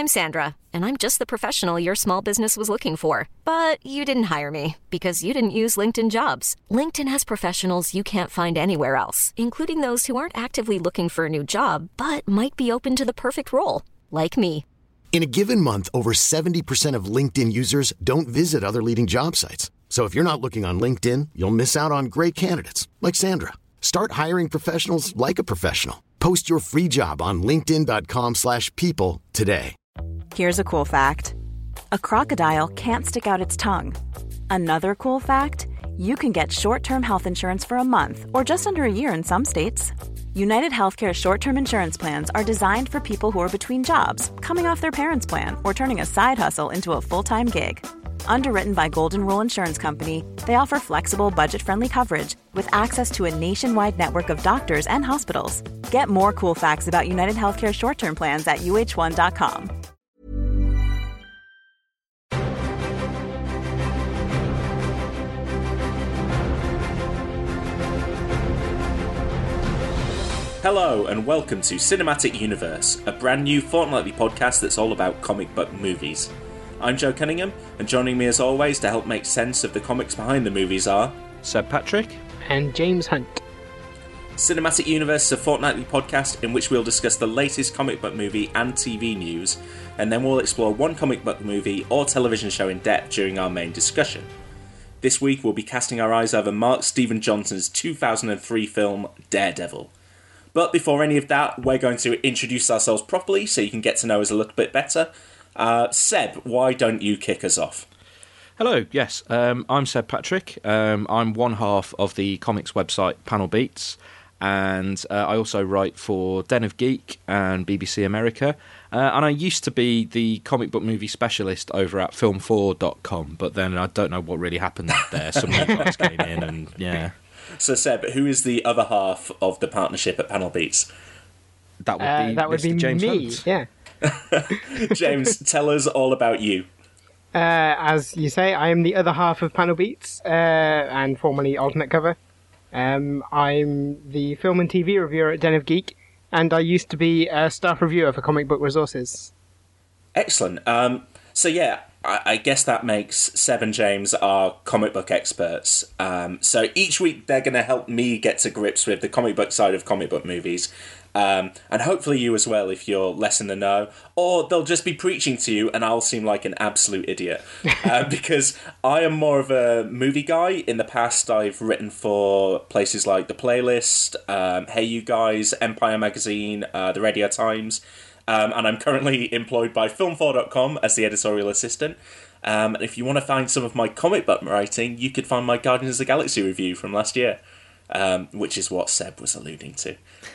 I'm Sandra, and I'm just the professional your small business was looking for. But you didn't hire me because you didn't use LinkedIn Jobs. LinkedIn has professionals you can't find anywhere else, including those who aren't actively looking for a new job, but might be open to the perfect role, like me. In a given month, over 70% of LinkedIn users don't visit other leading job sites. So if you're not looking on LinkedIn, you'll miss out on great candidates like Sandra. Start hiring professionals like a professional. Post your free job on linkedin.com/people today. Here's a cool fact. A crocodile can't stick out its tongue. Another cool fact, you can get short-term health insurance for a month or just under a year in some states. United Healthcare short-term insurance plans are designed for people who are between jobs, coming off their parents' plan, or turning a side hustle into a full-time gig. Underwritten by Golden Rule Insurance Company, they offer flexible, budget-friendly coverage with access to a nationwide network of doctors and hospitals. Get more cool facts about United Healthcare short-term plans at uh1.com. Hello and welcome to Cinematic Universe, a brand new fortnightly podcast that's all about comic book movies. I'm Joe Cunningham, and joining me as always to help make sense of the comics behind the movies are Seb Patrick and James Hunt. Cinematic Universe is a fortnightly podcast in which we'll discuss the latest comic book movie and TV news, and then we'll explore one comic book movie or television show in depth during our main discussion. This week we'll be casting our eyes over Mark Steven Johnson's 2003 film Daredevil. But before any of that, we're going to introduce ourselves properly so you can get to know us a little bit better. Seb, why don't you kick us off? Hello, yes, I'm Seb Patrick. I'm one half of the comics website Panel Beats, and I also write for Den of Geek and BBC America. And I used to be the comic book movie specialist over at film4.com, but then I don't know what really happened there. Some new guys came in and, yeah. So, Seb, who is the other half of the partnership at Panel Beats? That would be James me, Hunt. yeah. James, tell us all about you. As you say, I am the other half of Panel Beats, and formerly Alternate Cover. I'm the film and TV reviewer at Den of Geek, and I used to be a staff reviewer for Comic Book Resources. Excellent. So yeah, I guess that makes Seb and James our comic book experts. So each week they're going to help me get to grips with the comic book side of comic book movies. And hopefully you as well if you're less in the know. Or they'll just be preaching to you and I'll seem like an absolute idiot. Because I am more of a movie guy. In the past I've written for places like The Playlist, Hey You Guys, Empire Magazine, The Radio Times. And I'm currently employed by film4.com as the editorial assistant. And if you want to find some of my comic book writing, you could find my Guardians of the Galaxy review from last year, which is what Seb was alluding to.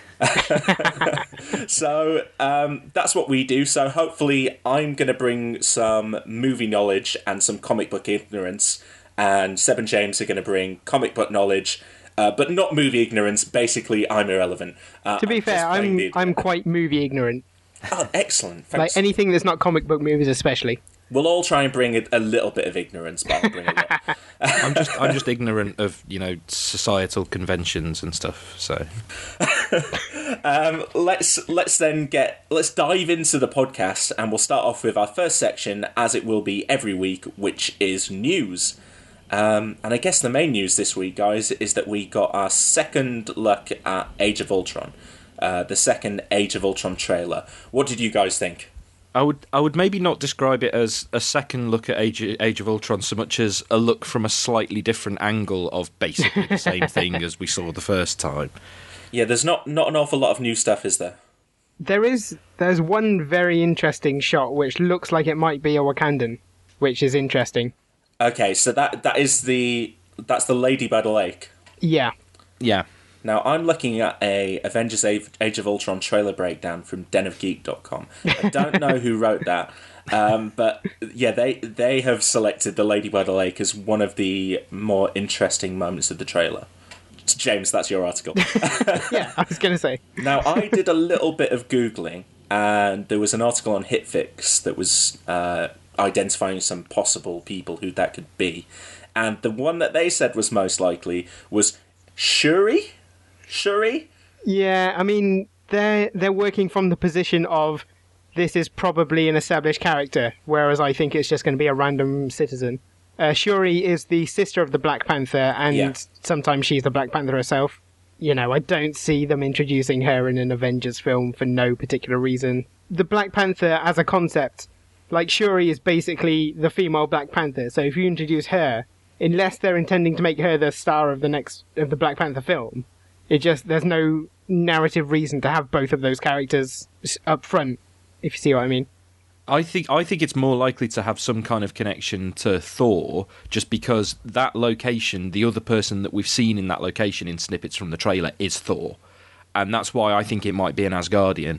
So that's what we do. So hopefully I'm going to bring some movie knowledge and some comic book ignorance, and Seb and James are going to bring comic book knowledge, but not movie ignorance. Basically, I'm irrelevant. To be fair, I'm quite movie ignorant. Oh, excellent. Thanks. Like anything that's not comic book movies especially. We'll all try and bring a little bit of ignorance, but I'll bring a lot. I'm just ignorant of, societal conventions and stuff, so... Let's dive into the podcast, and we'll start off with our first section, as it will be every week, which is news. And I guess the main news this week, guys, is that we got our second look at Age of Ultron. The second Age of Ultron trailer. What did you guys think? I would maybe not describe it as a second look at Age of Ultron so much as a look from a slightly different angle of basically the same thing as we saw the first time. Yeah, there's not an awful lot of new stuff, is there? There's one very interesting shot which looks like it might be a Wakandan, which is interesting. Okay, so that's the Lady by the Lake. Yeah. Yeah. Now, I'm looking at a Avengers Age of Ultron trailer breakdown from denofgeek.com. I don't know who wrote that, but yeah, they have selected the Lady by the Lake as one of the more interesting moments of the trailer. James, that's your article. Yeah, I was going to say. Now, I did a little bit of Googling, and there was an article on HitFix that was identifying some possible people who that could be. And the one that they said was most likely was Shuri? Yeah, I mean, they're working from the position of this is probably an established character, whereas I think it's just going to be a random citizen. Shuri is the sister of the Black Panther, and sometimes she's the Black Panther herself. You know, I don't see them introducing her in an Avengers film for no particular reason. The Black Panther as a concept, like Shuri is basically the female Black Panther, so if you introduce her, unless they're intending to make her the star of the Black Panther film, there's no narrative reason to have both of those characters up front, if you see what I mean. I think it's more likely to have some kind of connection to Thor, just because that location, the other person that we've seen in that location in snippets from the trailer is Thor, and that's why I think it might be an Asgardian.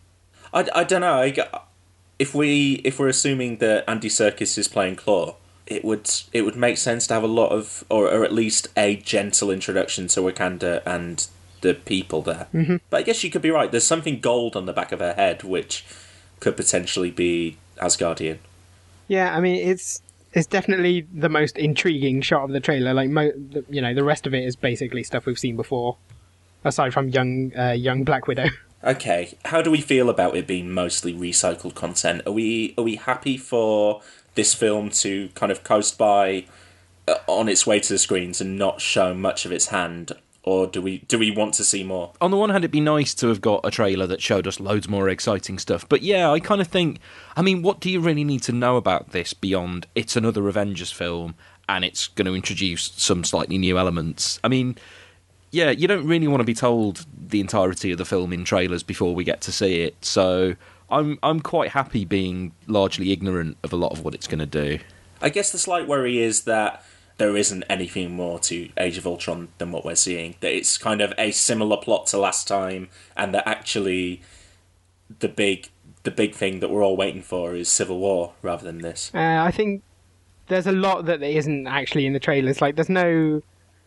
I don't know. If we're assuming that Andy Serkis is playing Klaue, it would make sense to have a lot of, or at least a gentle introduction to Wakanda and the people there. Mm-hmm. But I guess you could be right. There's something gold on the back of her head, which could potentially be Asgardian. Yeah, I mean, it's definitely the most intriguing shot of the trailer. Like, the rest of it is basically stuff we've seen before, aside from young Black Widow. Okay, how do we feel about it being mostly recycled content? Are we happy for this film to kind of coast by on its way to the screens and not show much of its hand? Or do we want to see more? On the one hand, it'd be nice to have got a trailer that showed us loads more exciting stuff. But yeah, I kind of think, I mean, what do you really need to know about this beyond it's another Avengers film and it's going to introduce some slightly new elements? I mean, yeah, you don't really want to be told the entirety of the film in trailers before we get to see it. So I'm quite happy being largely ignorant of a lot of what it's going to do. I guess the slight worry is that there isn't anything more to Age of Ultron than what we're seeing. That it's kind of a similar plot to last time, and that actually the big thing that we're all waiting for is Civil War rather than this. I think there's a lot that isn't actually in the trailers. Like, there's no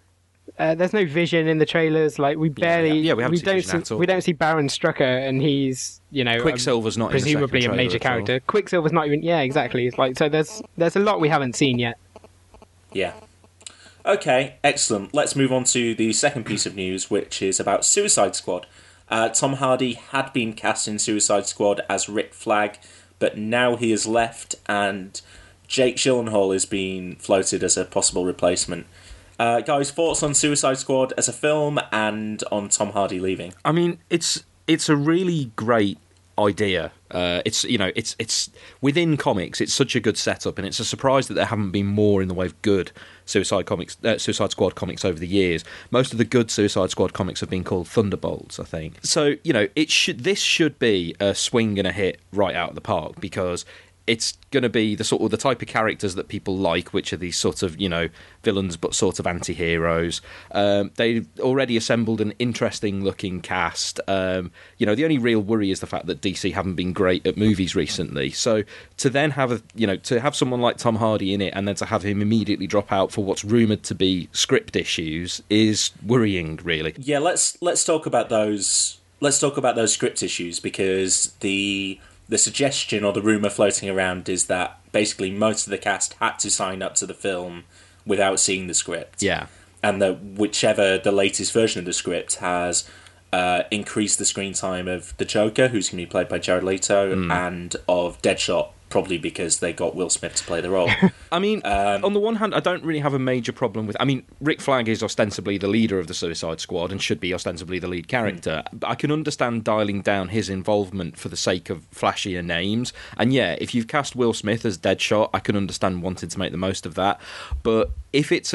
Vision in the trailers. Like, we barely, we haven't seen Vision at all. We don't see Baron Strucker, and he's, Quicksilver's not presumably in the a major character. Quicksilver's not even. Yeah, exactly. It's like, so there's a lot we haven't seen yet. Yeah. Okay, excellent. Let's move on to the second piece of news, which is about Suicide Squad. Tom Hardy had been cast in Suicide Squad as Rick Flag, but now he has left, and Jake Gyllenhaal is being floated as a possible replacement. Guys, thoughts on Suicide Squad as a film and on Tom Hardy leaving? I mean, it's a really great idea. It's within comics. It's such a good setup, and it's a surprise that there haven't been more in the way of good Suicide Squad comics over the years. Most of the good Suicide Squad comics have been called Thunderbolts, I think. So this should be a swing and a hit right out of the park, because it's going to be the type of characters that people like, which are these sort of, villains but sort of anti-heroes. They've already assembled an interesting-looking cast. The only real worry is the fact that DC haven't been great at movies recently. So to then have to have someone like Tom Hardy in it, and then to have him immediately drop out for what's rumoured to be script issues is worrying, really. Yeah, let's talk about those. Let's talk about those script issues, because the suggestion or the rumour floating around is that basically most of the cast had to sign up to the film without seeing the script. Yeah. And that whichever the latest version of the script has increased the screen time of the Joker, who's going to be played by Jared Leto, and of Deadshot, probably because they got Will Smith to play the role. I mean, on the one hand, I don't really have a major problem with... I mean, Rick Flag is ostensibly the leader of the Suicide Squad and should be ostensibly the lead character. But I can understand dialing down his involvement for the sake of flashier names. And yeah, if you've cast Will Smith as Deadshot, I can understand wanting to make the most of that. But if it's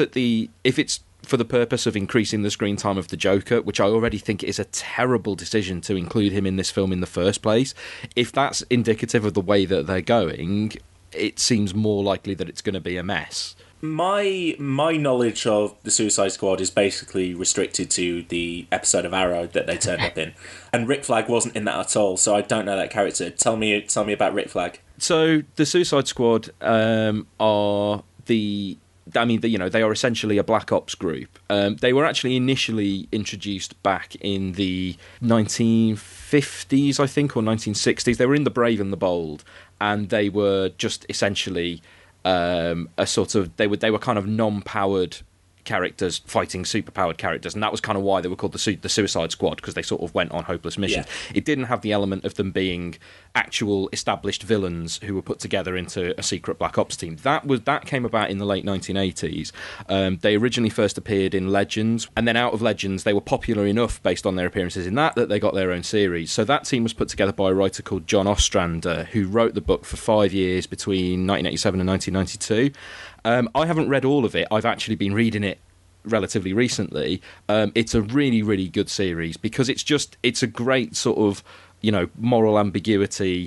for the purpose of increasing the screen time of the Joker, which I already think is a terrible decision to include him in this film in the first place, if that's indicative of the way that they're going, it seems more likely that it's going to be a mess. My knowledge of the Suicide Squad is basically restricted to the episode of Arrow that they turned up in, and Rick Flag wasn't in that at all, so I don't know that character. Tell me about Rick Flag. So the Suicide Squad they are essentially a Black Ops group. They were actually initially introduced back in the 1950s, I think, or 1960s. They were in The Brave and the Bold, and they were just essentially they were kind of non-powered characters fighting superpowered characters, and that was kind of why they were called the Suicide Squad, because they sort of went on hopeless missions. Yeah. It didn't have the element of them being actual established villains who were put together into a secret Black Ops team. That came about in the late 1980s. They originally first appeared in Legends, and then out of Legends they were popular enough based on their appearances in that they got their own series. So that team was put together by a writer called John Ostrander, who wrote the book for 5 years between 1987 and 1992. I haven't read all of it. I've actually been reading it relatively recently. It's a really, really good series because it's a great sort of, moral ambiguity,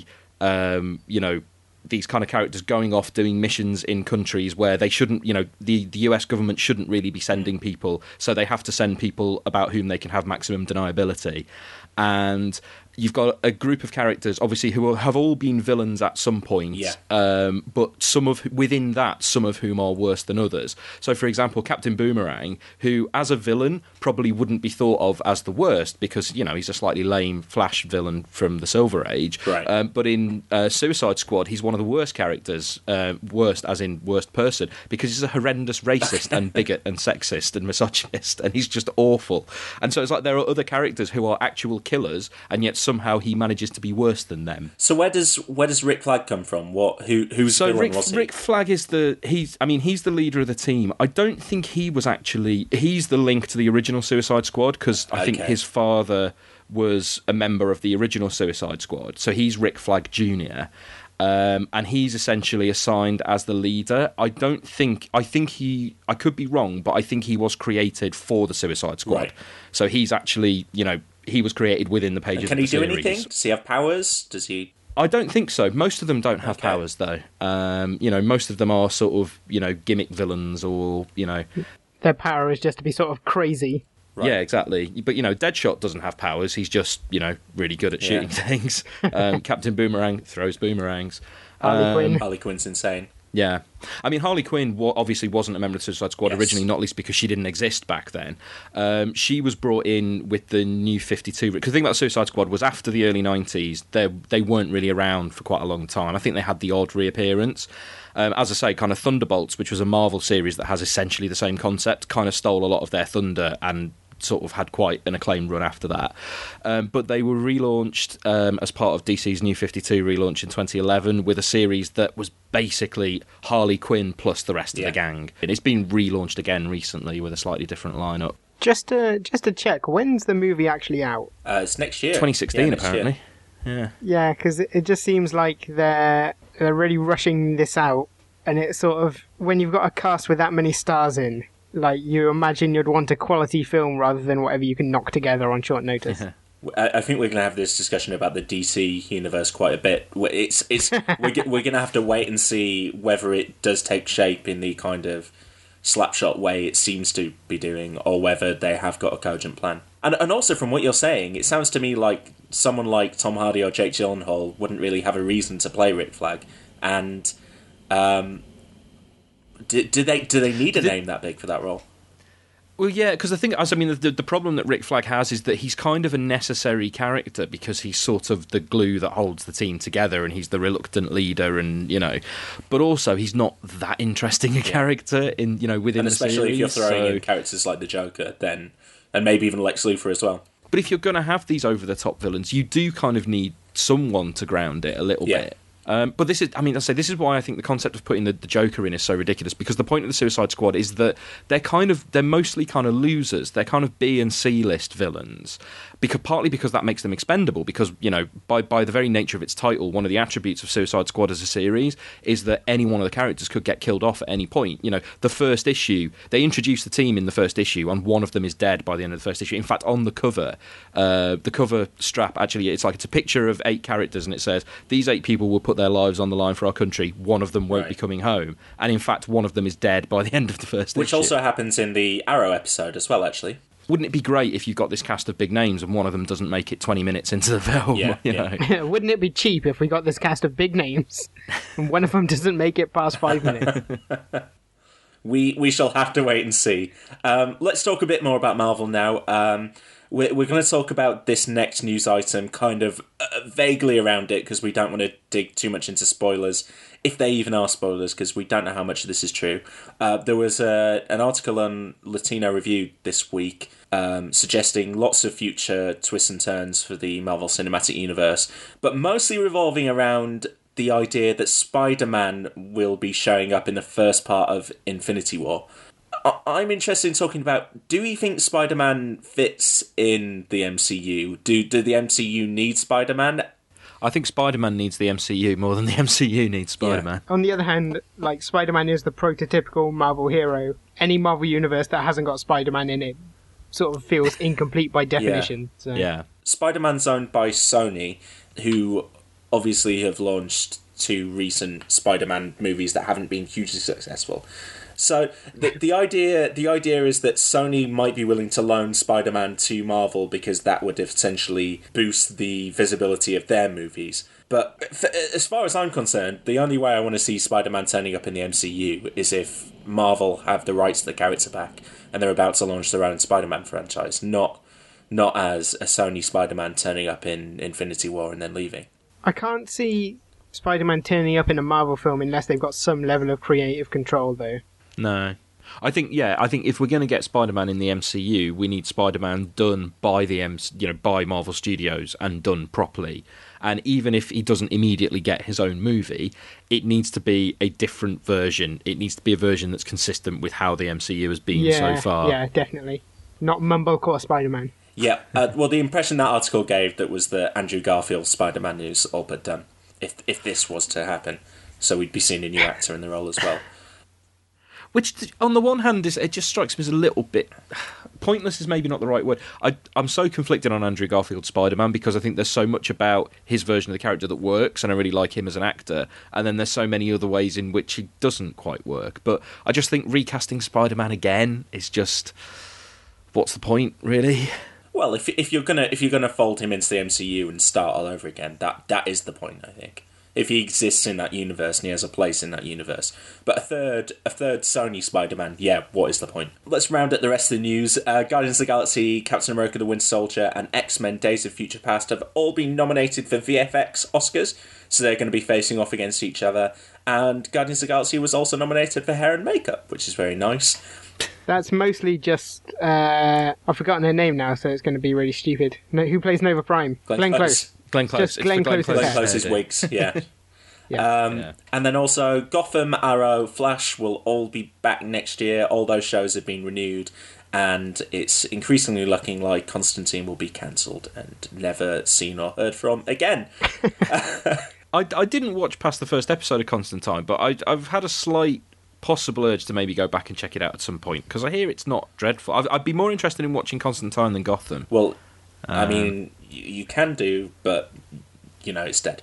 these kind of characters going off doing missions in countries where they shouldn't, the US government shouldn't really be sending people, so they have to send people about whom they can have maximum deniability. And you've got a group of characters, obviously, who have all been villains at some point, but within that, some of whom are worse than others. So, for example, Captain Boomerang, who, as a villain, probably wouldn't be thought of as the worst because, he's a slightly lame Flash villain from the Silver Age. Right. But in Suicide Squad, he's one of the worst characters, worst as in worst person, because he's a horrendous racist and bigot and sexist and misogynist, and he's just awful. And so it's like there are other characters who are actual killers, and yet somehow he manages to be worse than them. So where does Rick Flag come from? Who's villain was he? Rick Flag is he's the leader of the team. I don't think he's the link to the original Suicide Squad, because I think his father was a member of the original Suicide Squad. So he's Rick Flag Jr. And he's essentially assigned as the leader. I could be wrong, but I think he was created for the Suicide Squad. Right. So he's actually, he was created within the pages of the series. Can he do anything? Does he have powers? Does he... I don't think so. Most of them don't have powers, though. Most of them are sort of, gimmick villains or, Their power is just to be sort of crazy. Right. Yeah, exactly. But, Deadshot doesn't have powers. He's just, really good at shooting things. Captain Boomerang throws boomerangs. Harley Quinn's insane. Yeah. I mean, Harley Quinn obviously wasn't a member of the Suicide Squad originally, not least because she didn't exist back then. She was brought in with the New 52. Because the thing about the Suicide Squad was after the early 90s, they weren't really around for quite a long time. I think they had the odd reappearance. As I say, kind of Thunderbolts, which was a Marvel series that has essentially the same concept, kind of stole a lot of their thunder and sort of had quite an acclaimed run after that. But they were relaunched as part of DC's New 52 relaunch in 2011 with a series that was basically Harley Quinn plus the rest of the gang. And it's been relaunched again recently with a slightly different lineup. Just to check, when's the movie actually out? It's next year. 2016, apparently. Year. Yeah, because it just seems like they're really rushing this out. And it's sort of, when you've got a cast with that many stars in, like, you imagine you'd want a quality film rather than whatever you can knock together on short notice. Yeah. I think we're going to have this discussion about the DC universe quite a bit. We're going to have to wait and see whether it does take shape in the kind of slapshot way it seems to be doing, or whether they have got a cogent plan. And also, from what you're saying, it sounds to me like someone like Tom Hardy or Jake Gyllenhaal wouldn't really have a reason to play Rick Flag. And do they need a name that big for that role? Well, yeah, because the problem that Rick Flag has is that he's kind of a necessary character because he's sort of the glue that holds the team together, and he's the reluctant leader, and but also he's not that interesting a character in within the series. Especially if you're throwing in characters like the Joker, then, and maybe even Lex Luthor as well. But if you're going to have these over the top villains, you do kind of need someone to ground it a little bit. But this is why I think the concept of putting the Joker in is so ridiculous, because the point of the Suicide Squad is that they're mostly kind of losers. They're kind of B and C list villains, partly because that makes them expendable, because by the very nature of its title, one of the attributes of Suicide Squad as a series is that any one of the characters could get killed off at any point. The first issue, they introduce the team in the first issue, and one of them is dead by the end of the first issue. In fact, on the cover strap, actually, it's a picture of 8 characters, and it says, these 8 people will put their lives on the line for our country. One of them won't be coming home, and in fact one of them is dead by the end of the first issue. Which also happens in the Arrow episode as well, actually. Wouldn't it be great if you've got this cast of big names and one of them doesn't make it 20 minutes into the film? Yeah. Wouldn't it be cheap if we got this cast of big names and one of them doesn't make it past 5 minutes? We shall have to wait and see. Let's talk a bit more about Marvel now. We're going to talk about this next news item kind of vaguely around it, because we don't want to dig too much into spoilers, if they even are spoilers, because we don't know how much of this is true. There was an article on Latino Review this week suggesting lots of future twists and turns for the Marvel Cinematic Universe, but mostly revolving around the idea that Spider-Man will be showing up in the first part of Infinity War. I'm interested in talking about, do we think Spider-Man fits in the MCU? Do the MCU need Spider-Man? I think Spider-Man needs the MCU more than the MCU needs Spider-Man. On the other hand, like, Spider-Man is the prototypical Marvel hero. Any Marvel universe that hasn't got Spider-Man in it sort of feels incomplete by definition. So. Yeah. Spider-Man's owned by Sony, who obviously have launched 2 recent Spider-Man movies that haven't been hugely successful. So the idea is that Sony might be willing to loan Spider-Man to Marvel because that would essentially boost the visibility of their movies. But as far as I'm concerned, the only way I want to see Spider-Man turning up in the MCU is if Marvel have the rights to the character back and they're about to launch their own Spider-Man franchise, not as a Sony Spider-Man turning up in Infinity War and then leaving. I can't see Spider-Man turning up in a Marvel film unless they've got some level of creative control, though. No. I think if we're going to get Spider-Man in the MCU, we need Spider-Man done by by Marvel Studios and done properly. And even if he doesn't immediately get his own movie, it needs to be a different version. It needs to be a version that's consistent with how the MCU has been so far. Yeah, definitely. Not Mumblecore Spider-Man. Yeah, well, the impression that article gave that was that Andrew Garfield's Spider-Man is all but done, if this was to happen. So we'd be seeing a new actor in the role as well. Which, on the one hand, it just strikes me as a little bit... Pointless is maybe not the right word. I'm so conflicted on Andrew Garfield's Spider-Man because I think there's so much about his version of the character that works, and I really like him as an actor, and then there's so many other ways in which he doesn't quite work. But I just think recasting Spider-Man again is just... What's the point, really? Well, if you're gonna fold him into the MCU and start all over again, that is the point, I think. If he exists in that universe and he has a place in that universe. But a third Sony Spider-Man, yeah, what is the point? Let's round up the rest of the news. Guardians of the Galaxy, Captain America the Winter Soldier, and X-Men Days of Future Past have all been nominated for VFX Oscars, so they're going to be facing off against each other. And Guardians of the Galaxy was also nominated for hair and makeup, which is very nice. That's mostly just... I've forgotten her name now, so it's going to be really stupid. No, who plays Nova Prime? Glenn Close. Glenn Close. Just Glenn Close's wigs, yeah. And then also Gotham, Arrow, Flash will all be back next year. All those shows have been renewed, and it's increasingly looking like Constantine will be cancelled and never seen or heard from again. I didn't watch past the first episode of Constantine, but I've had a slight possible urge to maybe go back and check it out at some point, because I hear it's not dreadful. I'd be more interested in watching Constantine than Gotham. Well, I mean, you can do, but... it's dead.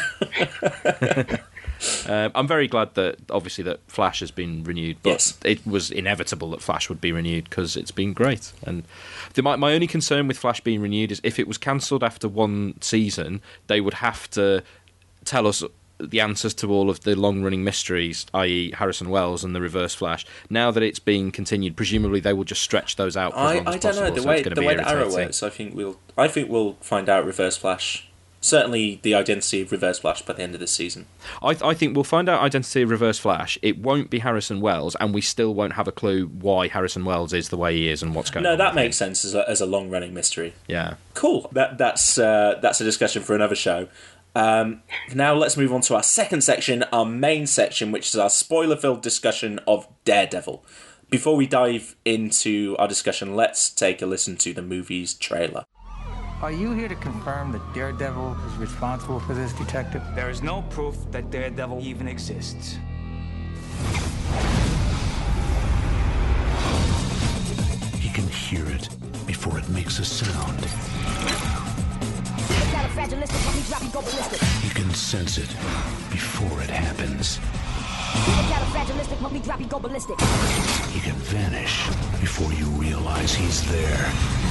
I'm very glad that, obviously, that Flash has been renewed, but yes. It was inevitable that Flash would be renewed because it's been great. And my only concern with Flash being renewed is if it was cancelled after one season, they would have to tell us the answers to all of the long-running mysteries, i.e. Harrison Wells and the Reverse Flash. Now that it's being continued, presumably they will just stretch those out for as long as possible. I don't know, the way Arrow works, I think we'll find out Reverse Flash. Certainly the identity of Reverse Flash by the end of this season. I think we'll find out identity of Reverse Flash. It won't be Harrison Wells, and we still won't have a clue why Harrison Wells is the way he is and what's going on. No, that makes sense as a long-running mystery. Yeah. Cool. That's a discussion for another show. Now let's move on to our second section, our main section, which is our spoiler-filled discussion of Daredevil. Before we dive into our discussion, let's take a listen to the movie's trailer. Are you here to confirm that Daredevil is responsible for this, Detective? There is no proof that Daredevil even exists. He can hear it before it makes a sound. He can sense it before it happens. He can vanish before you realize he's there.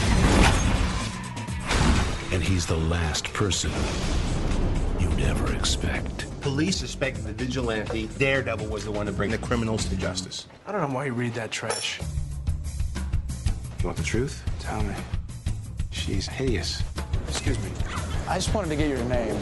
And he's the last person you'd ever expect. Police suspect the vigilante Daredevil was the one to bring the criminals to justice. I don't know why you read that trash. You want the truth? Tell me. She's hideous. Excuse me. I just wanted to get your name.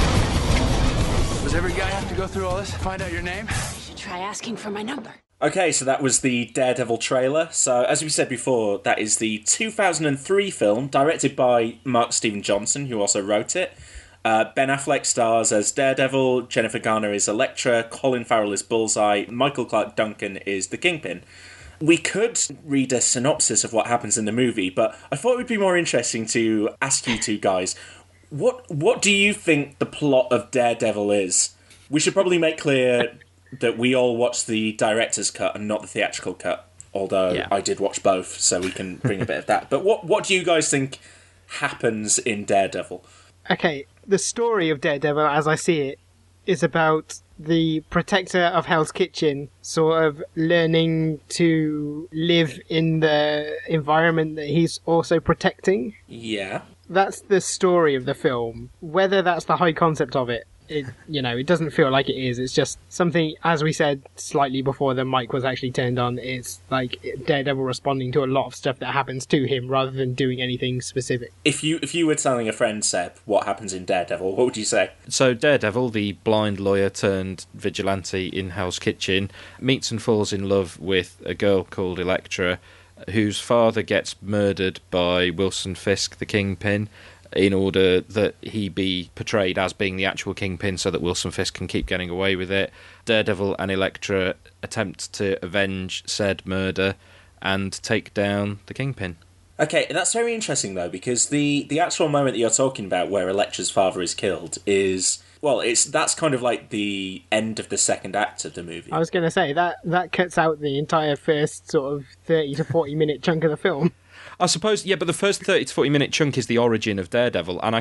Does every guy have to go through all this to find out your name? You should try asking for my number. Okay, so that was the Daredevil trailer. So, as we said before, that is the 2003 film, directed by Mark Steven Johnson, who also wrote it. Ben Affleck stars as Daredevil, Jennifer Garner is Elektra, Colin Farrell is Bullseye, Michael Clarke Duncan is the Kingpin. We could read a synopsis of what happens in the movie, but I thought it would be more interesting to ask you two guys, what do you think the plot of Daredevil is? We should probably make clear that we all watched the director's cut and not the theatrical cut, although I did watch both, so we can bring a bit of that. But what do you guys think happens in Daredevil? Okay, the story of Daredevil, as I see it, is about the protector of Hell's Kitchen sort of learning to live in the environment that he's also protecting. Yeah. That's the story of the film. Whether that's the high concept of it, it doesn't feel like it is. It's just something, as we said slightly before the mic was actually turned on, it's like Daredevil responding to a lot of stuff that happens to him rather than doing anything specific. If you were telling a friend, Seb, what happens in Daredevil, what would you say? So Daredevil, the blind lawyer turned vigilante in Hell's Kitchen, meets and falls in love with a girl called Elektra, whose father gets murdered by Wilson Fisk, the Kingpin, in order that he be portrayed as being the actual Kingpin so that Wilson Fisk can keep getting away with it. Daredevil and Elektra attempt to avenge said murder and take down the Kingpin. Okay, that's very interesting, though, because the actual moment that you're talking about where Elektra's father is killed is... Well, that's kind of like the end of the second act of the movie. I was going to say, that cuts out the entire first sort of 30 to 40 minute chunk of the film. I suppose, yeah, but the first 30 to 40 minute chunk is the origin of Daredevil, and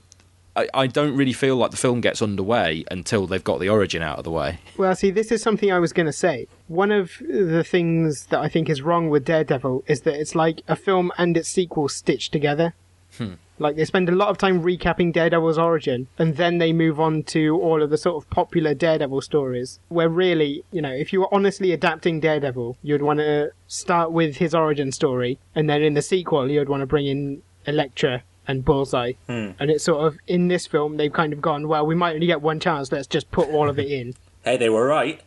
I don't really feel like the film gets underway until they've got the origin out of the way. Well, see, this is something I was going to say. One of the things that I think is wrong with Daredevil is that it's like a film and its sequel stitched together. Like, they spend a lot of time recapping Daredevil's origin, and then they move on to all of the sort of popular Daredevil stories, where really, if you were honestly adapting Daredevil, you'd want to start with his origin story, and then in the sequel, you'd want to bring in Elektra and Bullseye. And it's sort of, in this film, they've kind of gone, well, we might only get one chance, let's just put all of it in. Hey, they were right.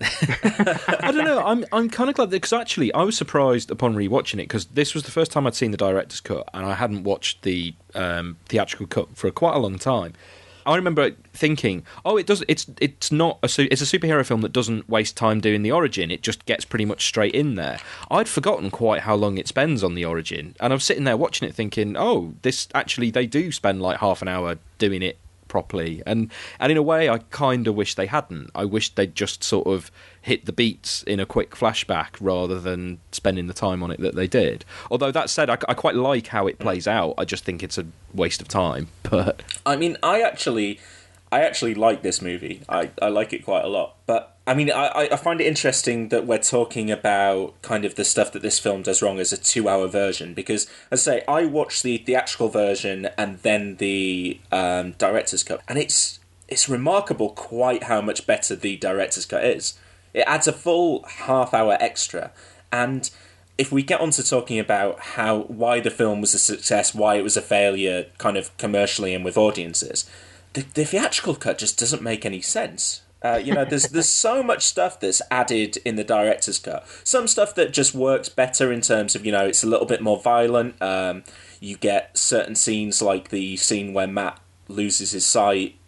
I don't know, I'm kind of glad, because actually I was surprised upon rewatching it, because this was the first time I'd seen the director's cut, and I hadn't watched the theatrical cut for quite a long time. I remember thinking, it's a superhero film that doesn't waste time doing the origin, it just gets pretty much straight in there. I'd forgotten quite how long it spends on the origin, and I was sitting there watching it thinking, they do spend like half an hour doing it properly, and in a way I kind of wish they hadn't. I wish they'd just sort of hit the beats in a quick flashback rather than spending the time on it that they did. Although that said, I quite like how it plays out. I just think it's a waste of time. But I mean, I actually like this movie. I like it quite a lot. But I mean, I find it interesting that we're talking about kind of the stuff that this film does wrong as a 2-hour version, because, as I say, I watched the theatrical version and then the director's cut, and it's remarkable quite how much better the director's cut is. It adds a full half-hour extra, and if we get on to talking about why the film was a success, why it was a failure kind of commercially and with audiences, the theatrical cut just doesn't make any sense. There's so much stuff that's added in the director's cut. Some stuff that just works better in terms of, it's a little bit more violent. You get certain scenes like the scene where Matt loses his sight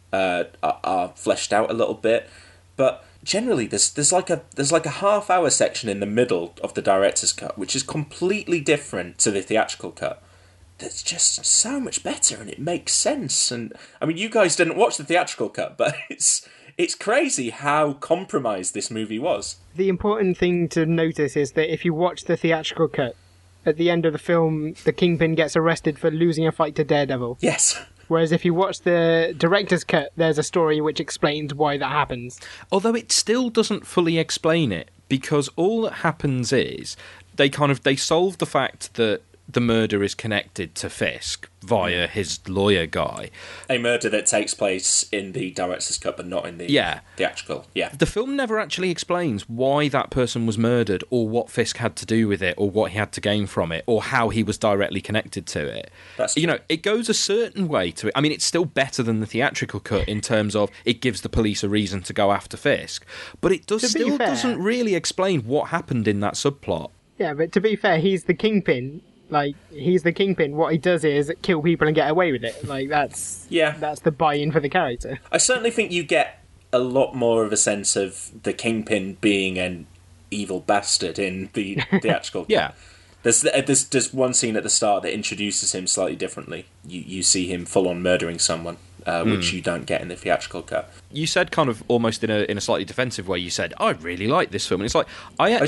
are fleshed out a little bit. But generally, there's like a half-hour section in the middle of the director's cut, which is completely different to the theatrical cut. That's just so much better, and it makes sense. And I mean, you guys didn't watch the theatrical cut, but it's crazy how compromised this movie was. The important thing to notice is that if you watch the theatrical cut, at the end of the film, the Kingpin gets arrested for losing a fight to Daredevil. Yes. Whereas if you watch the director's cut, there's a story which explains why that happens. Although it still doesn't fully explain it, because all that happens is they solve the fact that the murder is connected to Fisk via his lawyer guy. A murder that takes place in the director's cut, but not in the theatrical. Yeah. The film never actually explains why that person was murdered, or what Fisk had to do with it, or what he had to gain from it, or how he was directly connected to it. That's you know, it goes a certain way to it. I mean, it's still better than the theatrical cut in terms of it gives the police a reason to go after Fisk, but it doesn't really explain what happened in that subplot. Yeah, but to be fair, he's the kingpin. Like, he's the kingpin. What he does is kill people and get away with it. Like, that's the buy-in for the character. I certainly think you get a lot more of a sense of the kingpin being an evil bastard in the theatrical. Yeah. There's one scene at the start that introduces him slightly differently. You see him full-on murdering someone, which you don't get in the theatrical cut. You said kind of almost in a slightly defensive way, you said, I really like this film. And it's like, I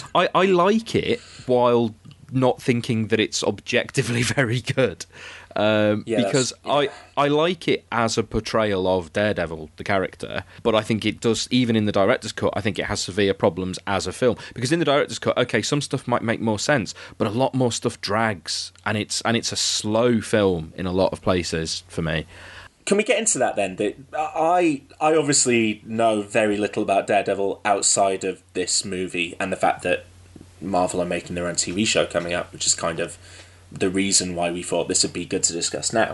like it while not thinking that it's objectively very good. Because I like it as a portrayal of Daredevil, the character, but I think it does, even in the director's cut, I think it has severe problems as a film. Because in the director's cut, okay, some stuff might make more sense, but a lot more stuff drags, and it's a slow film in a lot of places for me. Can we get into that then? I obviously know very little about Daredevil outside of this movie and the fact that Marvel are making their own TV show coming up, which is kind of the reason why we thought this would be good to discuss now.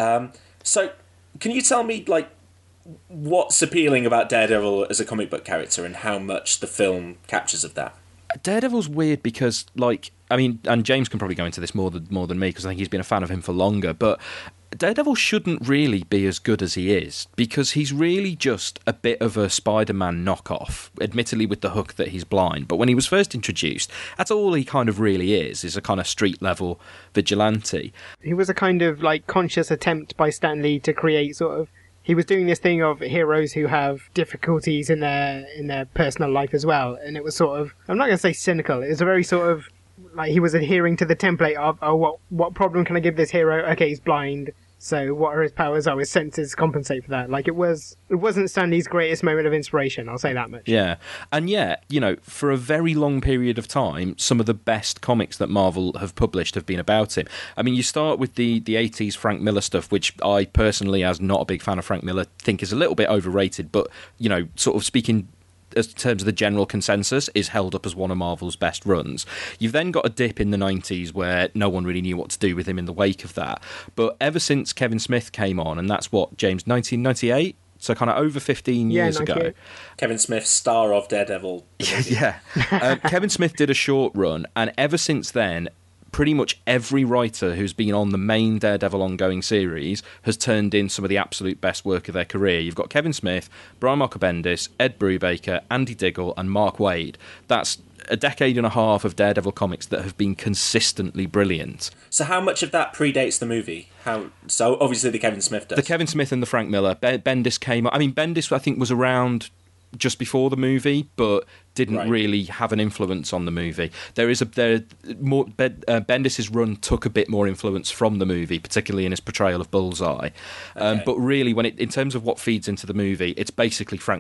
So can you tell me, like, what's appealing about Daredevil as a comic book character and how much the film captures of that? Daredevil's weird because, like, I mean, and James can probably go into this more than me because I think he's been a fan of him for longer, but Daredevil shouldn't really be as good as he is, because he's really just a bit of a Spider-Man knockoff, admittedly with the hook that he's blind. But when he was first introduced, that's all he kind of really is a kind of street-level vigilante. He was a kind of, like, conscious attempt by Stan Lee to create sort of... He was doing this thing of heroes who have difficulties in their personal life as well, and it was sort of... I'm not going to say cynical, it was a very sort of... Like, he was adhering to the template of, what problem can I give this hero? Okay, he's blind, so what are his powers? Oh, his senses compensate for that. Like, it wasn't Stan Lee's greatest moment of inspiration, I'll say that much. Yeah, and yet, you know, for a very long period of time, some of the best comics that Marvel have published have been about him. I mean, you start with the 80s Frank Miller stuff, which I personally, as not a big fan of Frank Miller, think is a little bit overrated, but, you know, sort of speaking... in terms of the general consensus, is held up as one of Marvel's best runs. You've then got a dip in the 90s where no one really knew what to do with him in the wake of that. But ever since Kevin Smith came on, and that's what, James, 1998? So kind of over 15 years ago. Kevin Smith, star of Daredevil. Yeah. Kevin Smith did a short run, and ever since then, pretty much every writer who's been on the main Daredevil ongoing series has turned in some of the absolute best work of their career. You've got Kevin Smith, Brian Michael Bendis, Ed Brubaker, Andy Diggle, and Mark Waid. That's a decade and a half of Daredevil comics that have been consistently brilliant. So how much of that predates the movie? So obviously the Kevin Smith does. The Kevin Smith and the Frank Miller. Bendis came... I mean, Bendis, I think, was around just before the movie, but didn't really have an influence on the movie. Bendis' run took a bit more influence from the movie, particularly in his portrayal of Bullseye. But really, in terms of what feeds into the movie, it's basically Frank.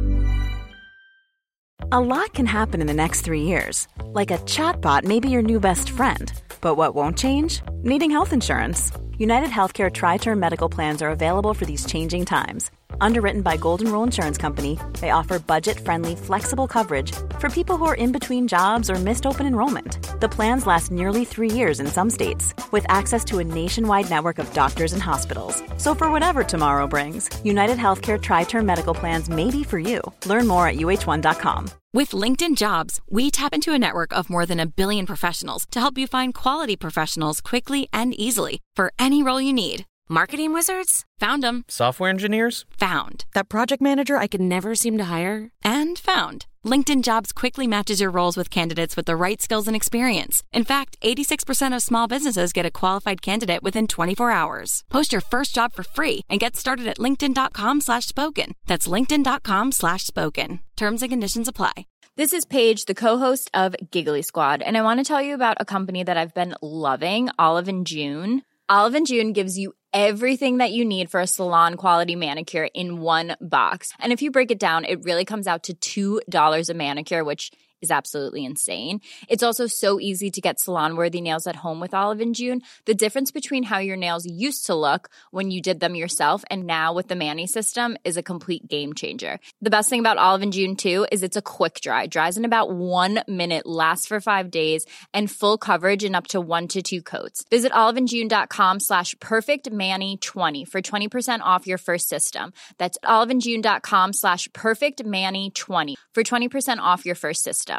A lot can happen in the next 3 years. Like a chatbot may be your new best friend. But what won't change? Needing health insurance. United Healthcare Tri-Term Medical Plans are available for these changing times. Underwritten by Golden Rule Insurance Company, they offer budget-friendly, flexible coverage for people who are in between jobs or missed open enrollment. The plans last nearly 3 years in some states, with access to a nationwide network of doctors and hospitals. So for whatever tomorrow brings, United Healthcare Tri-Term Medical Plans may be for you. Learn more at uh1.com. With LinkedIn Jobs, we tap into a network of more than 1 billion professionals to help you find quality professionals quickly and easily for any role you need. Marketing wizards? Found them. Software engineers? Found. That project manager I could never seem to hire? And found. LinkedIn Jobs quickly matches your roles with candidates with the right skills and experience. In fact, 86% of small businesses get a qualified candidate within 24 hours. Post your first job for free and get started at linkedin.com/spoken. That's linkedin.com/spoken. Terms and conditions apply. This is Paige, the co-host of Giggly Squad, and I want to tell you about a company that I've been loving, Olive & June. Olive & June gives you everything that you need for a salon-quality manicure in one box. And if you break it down, it really comes out to $2 a manicure, which is absolutely insane. It's also so easy to get salon-worthy nails at home with Olive & June. The difference between how your nails used to look when you did them yourself and now with the Mani system is a complete game changer. The best thing about Olive & June, too, is it's a quick dry. Dries in about 1 minute, lasts for 5 days, and full coverage in up to 1 to 2 coats. Visit oliveandjune.com/perfectmani20 for 20% off your first system. That's oliveandjune.com/perfectmani20 for 20% off your first system.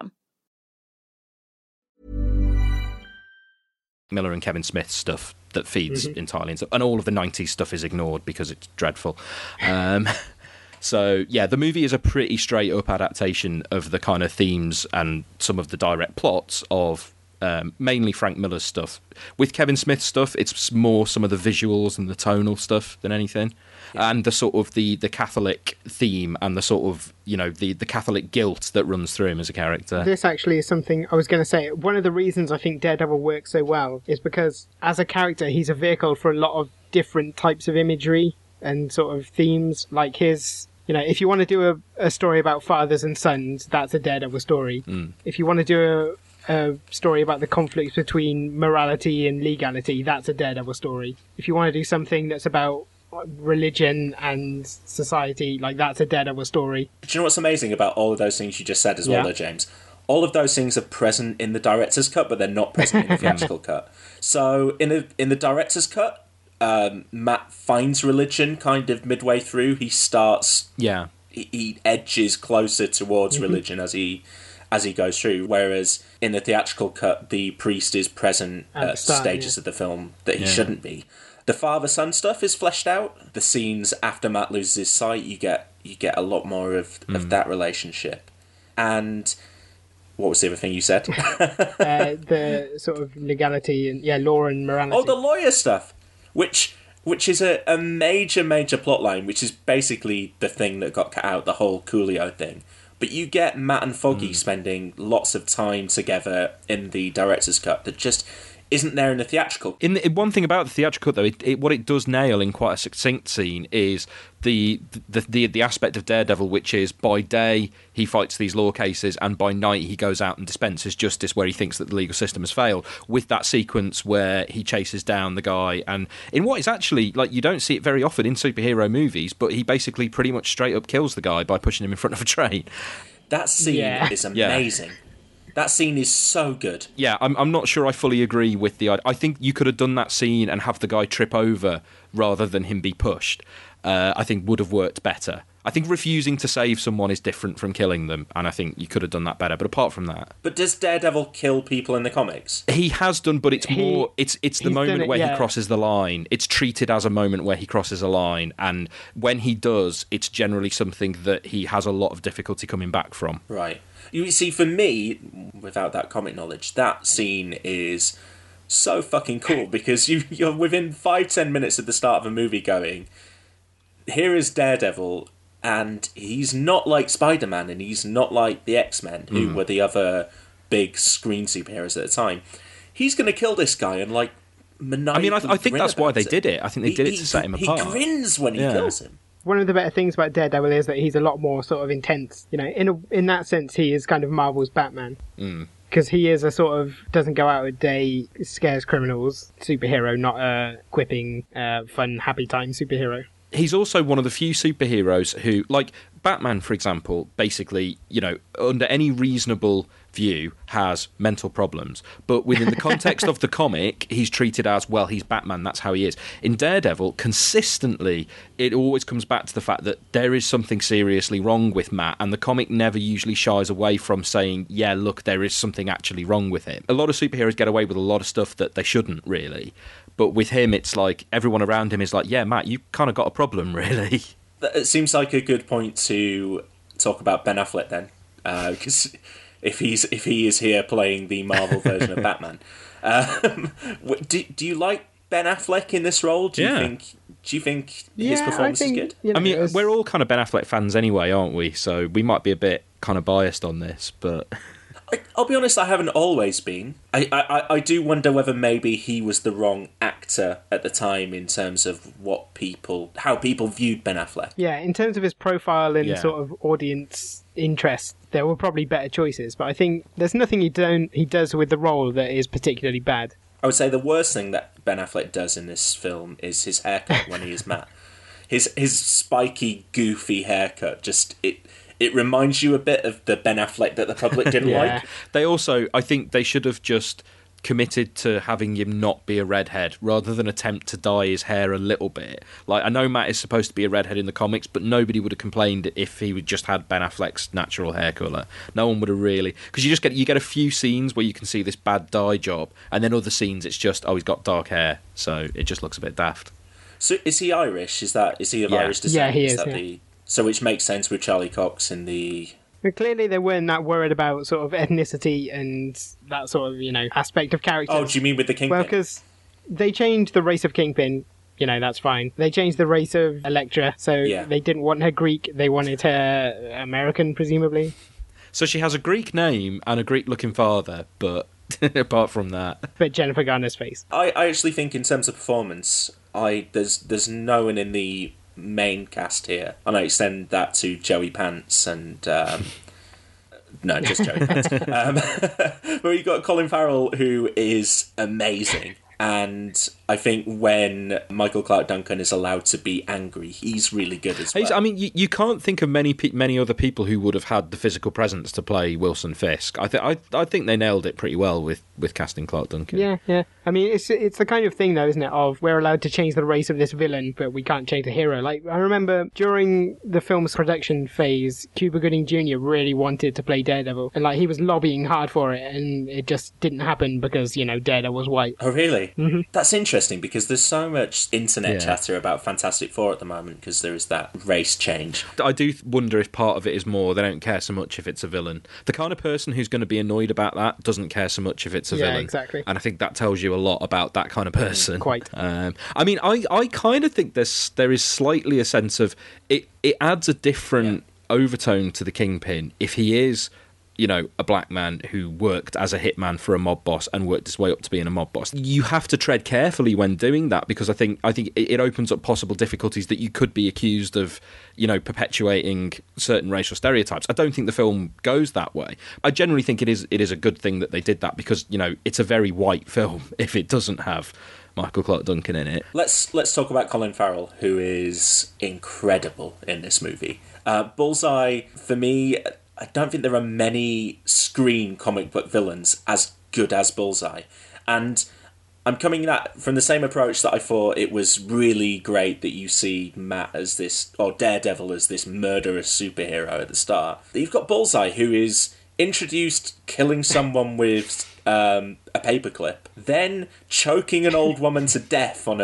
Miller and Kevin Smith stuff that feeds entirely into, and all of the 90s stuff is ignored because it's dreadful. So, yeah, the movie is a pretty straight-up adaptation of the kind of themes and some of the direct plots of mainly Frank Miller's stuff. With Kevin Smith's stuff, it's more some of the visuals and the tonal stuff than anything. Yeah. And the sort of the Catholic theme and the sort of, you know, the Catholic guilt that runs through him as a character. This actually is something I was going to say. One of the reasons I think Daredevil works so well is because as a character, he's a vehicle for a lot of different types of imagery and sort of themes. Like his, you know, if you want to do a story about fathers and sons, that's a Daredevil story. If you want to do a story about the conflicts between morality and legality, that's a Daredevil story. If you want to do something that's about religion and society, like that's a Daredevil story. Do you know what's amazing about all of those things you just said as well, though, James? All of those things are present in the director's cut, but they're not present in the theatrical cut. So in the director's cut, Matt finds religion kind of midway through. He starts, he edges closer towards religion as he goes through. Whereas in the theatrical cut, the priest is present at stages of the film that he shouldn't be. The father-son stuff is fleshed out. The scenes after Matt loses his sight, you get a lot more of that relationship. And what was the other thing you said? The sort of legality and law and morality. Oh, the lawyer stuff, which is a major plot line, which is basically the thing that got cut out, the whole Coolio thing. But you get Matt and Foggy spending lots of time together in the director's cut that just isn't there in the theatrical. One thing about the theatrical, though, what it does nail in quite a succinct scene is the aspect of Daredevil, which is by day he fights these law cases, and by night he goes out and dispenses justice where he thinks that the legal system has failed. With that sequence where he chases down the guy, and in what is actually, like, you don't see it very often in superhero movies, but he basically pretty much straight up kills the guy by pushing him in front of a train. That scene is amazing. That scene is so good. Yeah, I'm not sure I fully agree with the idea. I think you could have done that scene and have the guy trip over rather than him be pushed. I think would have worked better. I think refusing to save someone is different from killing them, and I think you could have done that better. But apart from that... But does Daredevil kill people in the comics? He has done, but it's more... It's the moment where he crosses the line. It's treated as a moment where he crosses a line, and when he does, it's generally something that he has a lot of difficulty coming back from. Right. You see, for me, without that comic knowledge, that scene is so fucking cool because you're within 5-10 minutes of the start of a movie going, here is Daredevil, and he's not like Spider-Man, and he's not like the X-Men, who were the other big screen superheroes at the time. He's going to kill this guy and, like, maniacally I think that's why they did it. I think they did it to set him apart. He grins when he kills him. One of the better things about Daredevil is that he's a lot more sort of intense. You know, in that sense, he is kind of Marvel's Batman. Because he is a sort of, doesn't go out a day, scares criminals superhero, not a quipping, fun, happy time superhero. He's also one of the few superheroes who, like Batman, for example, basically, you know, under any reasonable view, has mental problems. But within the context of the comic, he's treated as, well, he's Batman, that's how he is. In Daredevil, consistently, it always comes back to the fact that there is something seriously wrong with Matt, and the comic never usually shies away from saying, yeah, look, there is something actually wrong with him. A lot of superheroes get away with a lot of stuff that they shouldn't, really. But with him, it's like, everyone around him is like, yeah, Matt, you kind of got a problem, really. It seems like a good point to talk about Ben Affleck then, because if he is here playing the Marvel version of Batman, do you like Ben Affleck in this role? Do you think his performance is good? You know, I mean, we're all kind of Ben Affleck fans anyway, aren't we? So we might be a bit kind of biased on this, but I'll be honest, I haven't always been. I do wonder whether maybe he was the wrong actor at the time in terms of how people viewed Ben Affleck. Yeah, in terms of his profile and sort of audience interest, there were probably better choices. But I think there's nothing he does with the role that is particularly bad. I would say the worst thing that Ben Affleck does in this film is his haircut when he is Matt. His spiky, goofy haircut, just it reminds you a bit of the Ben Affleck that the public didn't like. They also, I think they should have just committed to having him not be a redhead rather than attempt to dye his hair a little bit. Like, I know Matt is supposed to be a redhead in the comics, but nobody would have complained if he would just had Ben Affleck's natural hair colour. No one would have really, because you get a few scenes where you can see this bad dye job, and then other scenes it's just, oh, he's got dark hair, so it just looks a bit daft. So is he Irish? Is he of Irish descent? Yeah, he is. So which makes sense with Charlie Cox in the... But clearly they weren't that worried about sort of ethnicity and that sort of, aspect of character. Oh, do you mean with the Kingpin? Well, because they changed the race of Kingpin, that's fine. They changed the race of Elektra, so they didn't want her Greek, they wanted her American, presumably. So she has a Greek name and a Greek-looking father, but apart from that... But Jennifer Garner's face. I actually think in terms of performance, there's no one in the main cast here, and I extend that to Joey Pants and no, just Joey Pants. But you've got Colin Farrell, who is amazing, and I think when Michael Clarke Duncan is allowed to be angry, he's really good as well. I mean, you can't think of many other people who would have had the physical presence to play Wilson Fisk. I think they nailed it pretty well with casting Clarke Duncan. Yeah. I mean, it's the kind of thing, though, isn't it, of we're allowed to change the race of this villain, but we can't change the hero. Like, I remember during the film's production phase, Cuba Gooding Jr. really wanted to play Daredevil, and he was lobbying hard for it, and it just didn't happen because, Daredevil was white. Oh, really? Mm-hmm. That's interesting, because there's so much internet chatter about Fantastic Four at the moment, because there is that race change. I do wonder if part of it is more they don't care so much if it's a villain. The kind of person who's going to be annoyed about that doesn't care so much if it's a villain. Yeah, exactly. And I think that tells you a lot about that kind of person. Quite. I mean, I kind of think there is slightly a sense of it adds a different overtone to the Kingpin if he is, a black man who worked as a hitman for a mob boss and worked his way up to being a mob boss. You have to tread carefully when doing that, because I think it opens up possible difficulties that you could be accused of, perpetuating certain racial stereotypes. I don't think the film goes that way. I generally think it is a good thing that they did that, because, it's a very white film if it doesn't have Michael Clarke Duncan in it. Let's talk about Colin Farrell, who is incredible in this movie. Bullseye, for me, I don't think there are many screen comic book villains as good as Bullseye. And I'm coming at from the same approach that I thought it was really great that you see Matt as this, or Daredevil as this murderous superhero at the start. You've got Bullseye, who is introduced killing someone with a paperclip, then choking an old woman to death on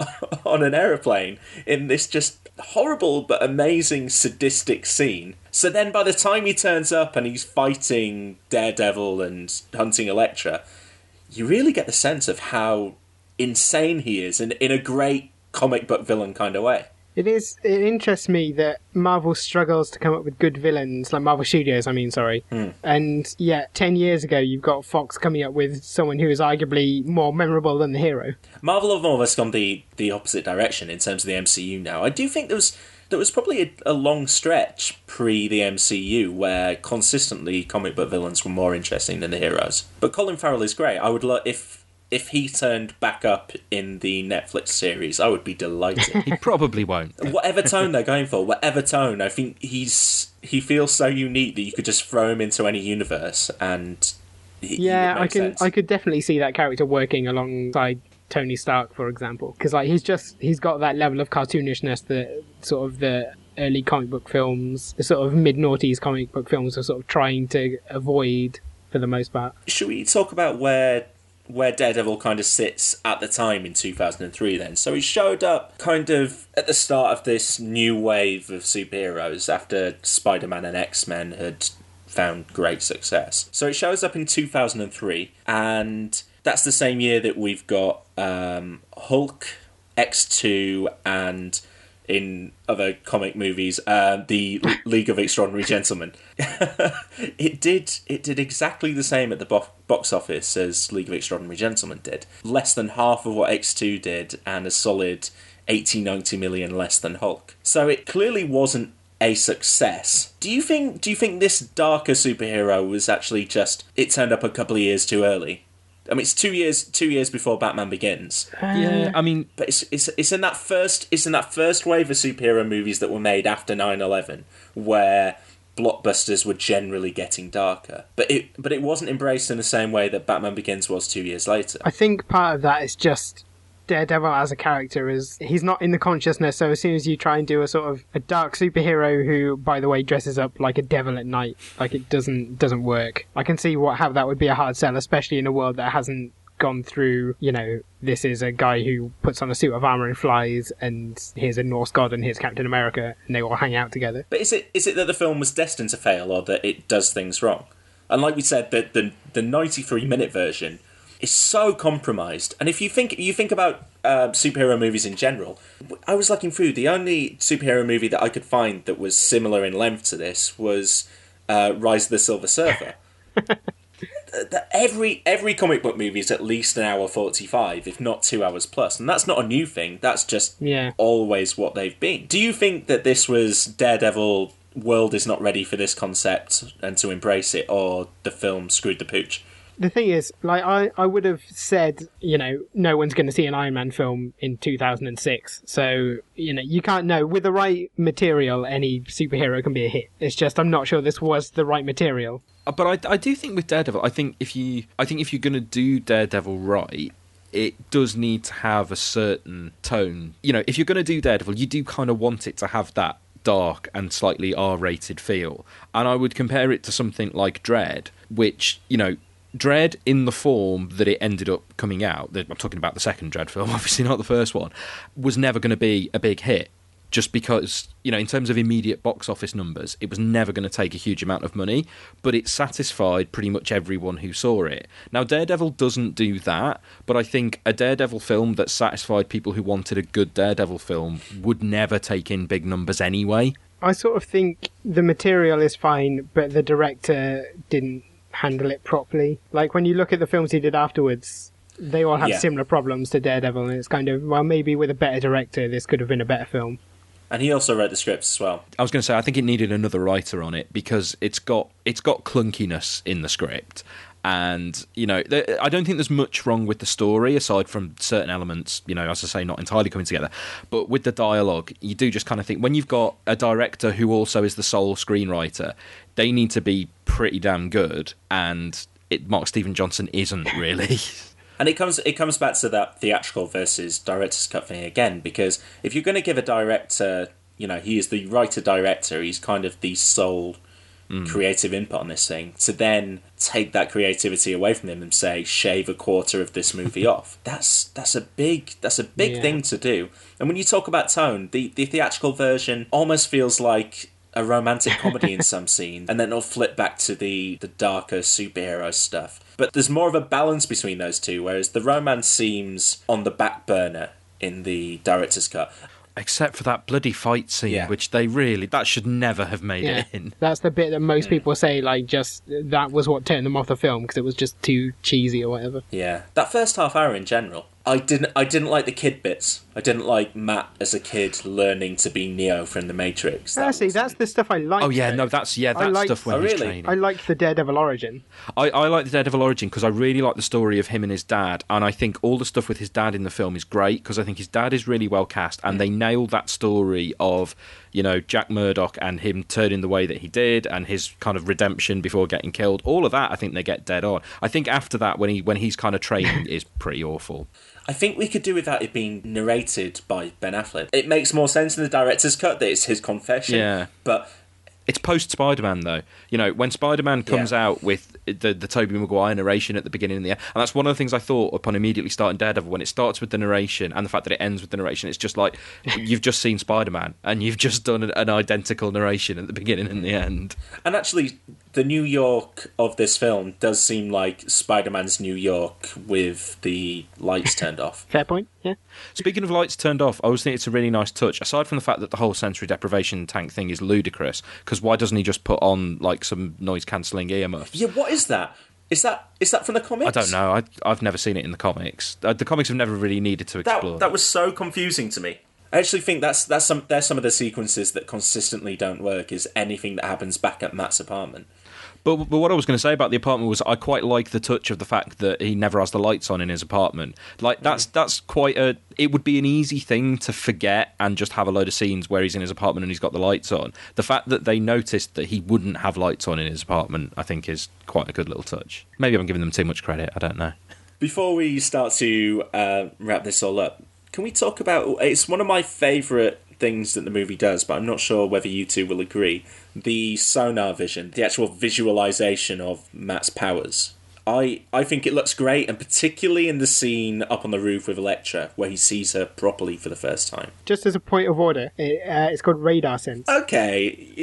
an aeroplane in this just horrible but amazing sadistic scene. So then by the time he turns up and he's fighting Daredevil and hunting Elektra, you really get the sense of how insane he is in a great comic book villain kind of way. It interests me that Marvel struggles to come up with good villains, like Marvel Studios, and yet 10 years ago you've got Fox coming up with someone who is arguably more memorable than the hero. Marvel have almost gone the opposite direction in terms of the MCU now. I do think there was probably a long stretch pre the MCU where consistently comic book villains were more interesting than the heroes. But Colin Farrell is great. I would love if he turned back up in the Netflix series, I would be delighted. He probably won't. Whatever tone they're going for, I think he feels so unique that you could just throw him into any universe and I could definitely see that character working alongside Tony Stark, for example, because he's got that level of cartoonishness that sort of the early comic book films, the sort of mid-noughties comic book films are sort of trying to avoid for the most part. Should we talk about where Daredevil kind of sits at the time in 2003 then? So he showed up kind of at the start of this new wave of superheroes after Spider-Man and X-Men had found great success. So it shows up in 2003, and that's the same year that we've got Hulk, X2, and in other comic movies, the League of Extraordinary Gentlemen. It did exactly the same at the box office as League of Extraordinary Gentlemen did. Less than half of what X2 did, and a solid 80-90 million less than Hulk. So it clearly wasn't a success. Do you think this darker superhero was actually just it turned up a couple of years too early? I mean, it's 2 years before Batman Begins. Yeah, I mean, but it's in that first wave of superhero movies that were made after 9/11 where blockbusters were generally getting darker. But it wasn't embraced in the same way that Batman Begins was 2 years later. I think part of that is just Daredevil as a character he's not in the consciousness, so as soon as you try and do a sort of a dark superhero who, by the way, dresses up like a devil at night, like it doesn't work. I can see how that would be a hard sell, especially in a world that hasn't gone through, this is a guy who puts on a suit of armor and flies, and here's a Norse god and here's Captain America, and they all hang out together. But is it that the film was destined to fail, or that it does things wrong? And like we said, the 93-minute version is so compromised. And if you think about superhero movies in general, I was looking through, the only superhero movie that I could find that was similar in length to this was Rise of the Silver Surfer. Every comic book movie is at least an hour 45, if not 2 hours plus, and that's not a new thing. That's just always what they've been. Do you think that this was Daredevil, world is not ready for this concept and to embrace it, or the film screwed the pooch? The thing is, I would have said, no one's going to see an Iron Man film in 2006. So, you can't know. With the right material, any superhero can be a hit. It's just, I'm not sure this was the right material. But I do think with Daredevil, I think if you're going to do Daredevil right, it does need to have a certain tone. If you're going to do Daredevil, you do kind of want it to have that dark and slightly R-rated feel. And I would compare it to something like Dredd, which, Dredd, in the form that it ended up coming out, I'm talking about the second Dredd film, obviously not the first one, was never going to be a big hit. Just because, in terms of immediate box office numbers, it was never going to take a huge amount of money, but it satisfied pretty much everyone who saw it. Now, Daredevil doesn't do that, but I think a Daredevil film that satisfied people who wanted a good Daredevil film would never take in big numbers anyway. I sort of think the material is fine, but the director didn't handle it properly. Like, when you look at the films he did afterwards, they all have similar problems to Daredevil, and it's kind of, well, maybe with a better director this could have been a better film. And he also wrote the scripts as well. I was going to say, I think it needed another writer on it, because it's got clunkiness in the script. And, I don't think there's much wrong with the story, aside from certain elements, as I say, not entirely coming together. But with the dialogue, you do just kind of think, when you've got a director who also is the sole screenwriter, they need to be pretty damn good, and Mark Steven Johnson isn't really. And it comes back to that theatrical versus director's cut thing again, because if you're going to give a director, he is the writer-director, he's kind of the sole creative input on this thing, to then take that creativity away from him and say, shave a quarter of this movie off. That's a big thing to do. And when you talk about tone, the theatrical version almost feels like a romantic comedy in some scenes, and then it'll flip back to the darker superhero stuff. But there's more of a balance between those two, whereas the romance seems on the back burner in the director's cut. Except for that bloody fight scene, which that should never have made it in. That's the bit that most people say, that was what turned them off the film, because it was just too cheesy or whatever. Yeah. That first half hour in general, I didn't like the kid bits. I didn't like Matt as a kid learning to be Neo from The Matrix. That's the stuff I like. Oh yeah, no, that's stuff when he's training. I like the Daredevil origin. I like the Daredevil origin because I really like the story of him and his dad, and I think all the stuff with his dad in the film is great, because I think his dad is really well cast, and they nailed that story of, Jack Murdock and him turning the way that he did, and his kind of redemption before getting killed. All of that, I think they get dead on. I think after that, when he's kind of training, is pretty awful. I think we could do without it being narrated by Ben Affleck. It makes more sense in the director's cut that it's his confession. Yeah. But it's post-Spider-Man, though. When Spider-Man comes out with the Tobey Maguire narration at the beginning and the end, and that's one of the things I thought upon immediately starting Daredevil, when it starts with the narration and the fact that it ends with the narration, it's just like, you've just seen Spider-Man, and you've just done an identical narration at the beginning and the end. And actually, the New York of this film does seem like Spider-Man's New York with the lights turned off. Fair point, yeah. Speaking of lights turned off, I always think it's a really nice touch, aside from the fact that the whole sensory deprivation tank thing is ludicrous, because why doesn't he just put on, some noise-cancelling earmuffs? Yeah, what is that? Is that from the comics? I don't know. I've never seen it in the comics. The comics have never really needed to explore that was so confusing to me. I actually think there's some of the sequences that consistently don't work. Is anything that happens back at Matt's apartment. But what I was going to say about the apartment was I quite like the touch of the fact that he never has the lights on in his apartment. Like, that's quite a... It would be an easy thing to forget and just have a load of scenes where he's in his apartment and he's got the lights on. The fact that they noticed that he wouldn't have lights on in his apartment, I think, is quite a good little touch. Maybe I'm giving them too much credit, I don't know. Before we start to wrap this all up, can we talk about... It's one of my favourite things that the movie does, but I'm not sure whether you two will agree. The sonar vision, the actual visualization of Matt's powers. I think it looks great, and particularly in the scene up on the roof with Elektra, where he sees her properly for the first time. Just as a point of order, it's called radar sense. Okay,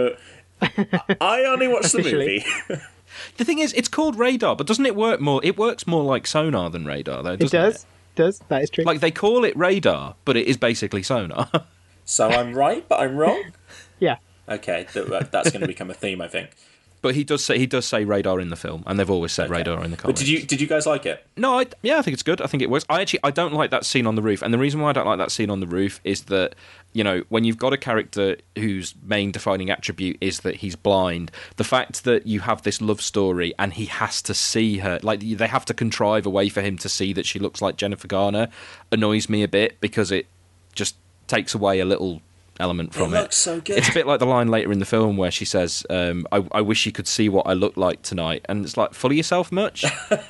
I only watched the movie. The thing is, it's called radar, but doesn't it work more... It works more like sonar than radar, though, doesn't it? It does, that is true. Like, they call it radar, but it is basically sonar. So I'm right, but I'm wrong? Yeah. Okay, that's going to become a theme, I think. But he does say radar in the film, and they've always said radar in the comics. But did you guys like it? No, I think it's good. I think it works. I don't like that scene on the roof, and the reason why I don't like that scene on the roof is that, when you've got a character whose main defining attribute is that he's blind, the fact that you have this love story and he has to see her, like they have to contrive a way for him to see that she looks like Jennifer Garner, annoys me a bit because it just takes away a little element from it. Looks so good. It's a bit like the line later in the film where she says, I wish you could see what I look like tonight. And it's like, full of yourself much?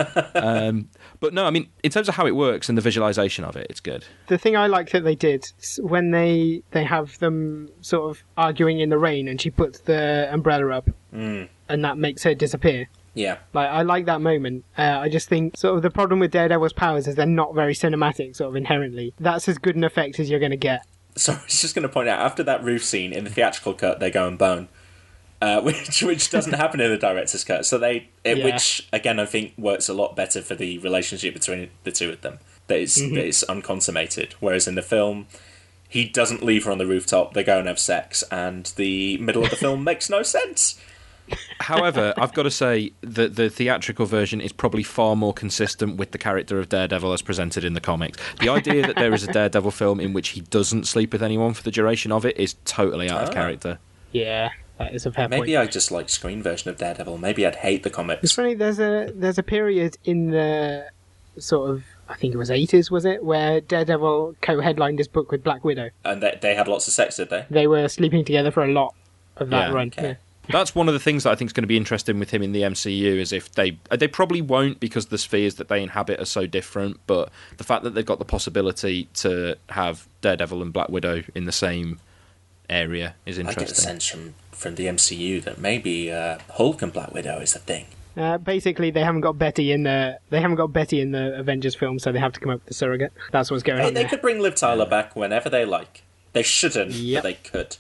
But no, I mean, in terms of how it works and the visualization of it, it's good. The thing I like that they did, when they have them sort of arguing in the rain and she puts the umbrella up and that makes her disappear. Yeah. Like, I like that moment. I just think sort of the problem with Daredevil's powers is they're not very cinematic, sort of inherently. That's as good an effect as you're going to get. So I was just going to point out, after that roof scene, in the theatrical cut, they go and bone, which doesn't happen in the director's cut. So which, again, I think works a lot better for the relationship between the two of them. That is unconsummated. Whereas in the film, he doesn't leave her on the rooftop, they go and have sex, and the middle of the film makes no sense. However, I've got to say that the theatrical version is probably far more consistent with the character of Daredevil as presented in the comics. The idea that there is a Daredevil film in which he doesn't sleep with anyone for the duration of it is totally out of character. Yeah, that is a fair point. Maybe I just like screen version of Daredevil. Maybe I'd hate the comics. It's funny, there's a period in the sort of, I think it was 80s, was it, where Daredevil co-headlined his book with Black Widow. And they had lots of sex, did they? They were sleeping together for a lot of that run. Okay. Yeah. That's one of the things that I think is going to be interesting with him in the MCU, is if they probably won't, because the spheres that they inhabit are so different, but the fact that they've got the possibility to have Daredevil and Black Widow in the same area is interesting. I get a sense from the MCU that maybe Hulk and Black Widow is the thing. Basically, they haven't got Betty in the Avengers film, so they have to come up with a surrogate. That's what's going on. They could bring Liv Tyler back whenever they like. They shouldn't, but they could.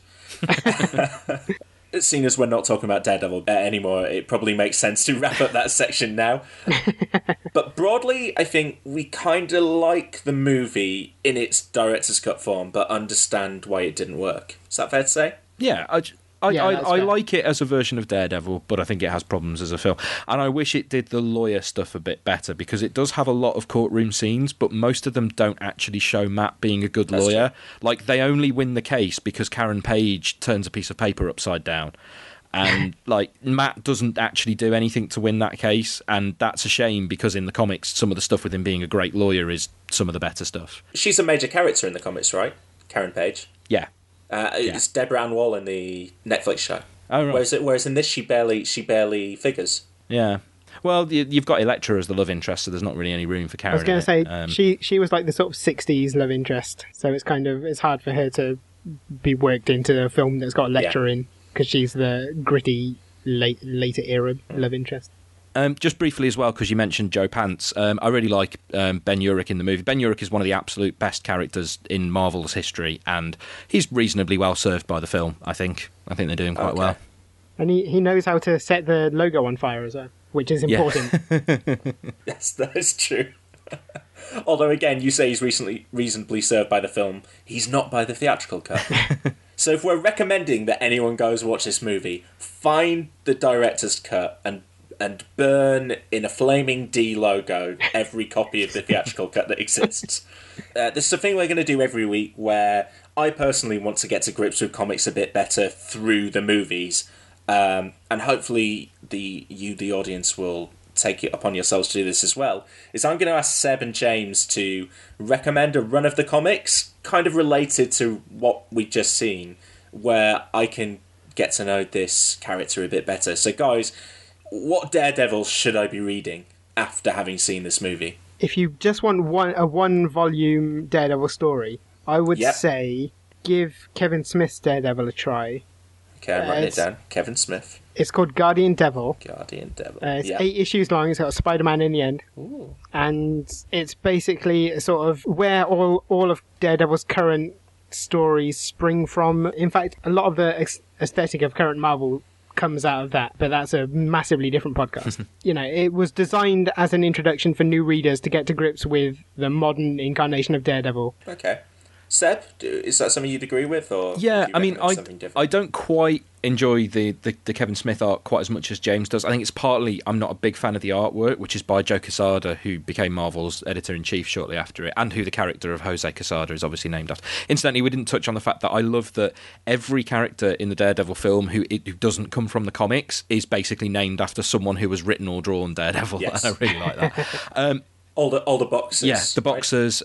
Seeing as we're not talking about Daredevil anymore, it probably makes sense to wrap up that section now. But broadly, I think we kind of like the movie in its director's cut form, but understand why it didn't work. Is that fair to say? Yeah, I like it as a version of Daredevil, but I think it has problems as a film. And I wish it did the lawyer stuff a bit better, because it does have a lot of courtroom scenes, but most of them don't actually show Matt being a good lawyer. Like, they only win the case because Karen Page turns a piece of paper upside down. And, like, Matt doesn't actually do anything to win that case, and that's a shame, because in the comics, some of the stuff with him being a great lawyer is some of the better stuff. She's a major character in the comics, right? Karen Page? Yeah. It's Deborah Ann Wall in the Netflix show. Oh, right. Whereas in this, she barely figures. Yeah. Well, you've got Elektra as the love interest, so there's not really any room for Karen. I was going to say, she was like the sort of 60s love interest, so it's hard for her to be worked into a film that's got Elektra in, because she's the gritty, later era love interest. Just briefly as well, because you mentioned Joe Pants, I really like Ben Urich in the movie. Ben Urich is one of the absolute best characters in Marvel's history, and he's reasonably well served by the film, I think. I think they're doing quite well. And he knows how to set the logo on fire as well, which is important. Yes, that is true. Although, again, you say he's reasonably served by the film. He's not by the theatrical cut. So if we're recommending that anyone goes watch this movie, find the director's cut and burn in a flaming D logo every copy of the theatrical cut that exists. this is a thing we're going to do every week where I personally want to get to grips with comics a bit better through the movies. And hopefully the audience will take it upon yourselves to do this as well, is I'm going to ask Seb and James to recommend a run of the comics kind of related to what we've just seen, where I can get to know this character a bit better. So guys, what Daredevil should I be reading after having seen this movie? If you just want a one-volume Daredevil story, I would say give Kevin Smith's Daredevil a try. Okay, I'm writing it down. Kevin Smith. It's called Guardian Devil. Guardian Devil. It's 8 issues long. It's got Spider-Man in the end. Ooh. And it's basically sort of where all of Daredevil's current stories spring from. In fact, a lot of the aesthetic of current Marvel comes out of that, but that's a massively different podcast. It was designed as an introduction for new readers to get to grips with the modern incarnation of Daredevil. Okay. Seb, is that something you'd agree with? Or yeah, I mean, I don't quite enjoy the Kevin Smith art quite as much as James does. I think it's partly I'm not a big fan of the artwork, which is by Joe Quesada, who became Marvel's editor-in-chief shortly after it, and who the character of Jose Quesada is obviously named after. Incidentally, we didn't touch on the fact that I love that every character in the Daredevil film who doesn't come from the comics is basically named after someone who has written or drawn Daredevil. Yes. And I really like that. All the boxers. Yeah, the boxers.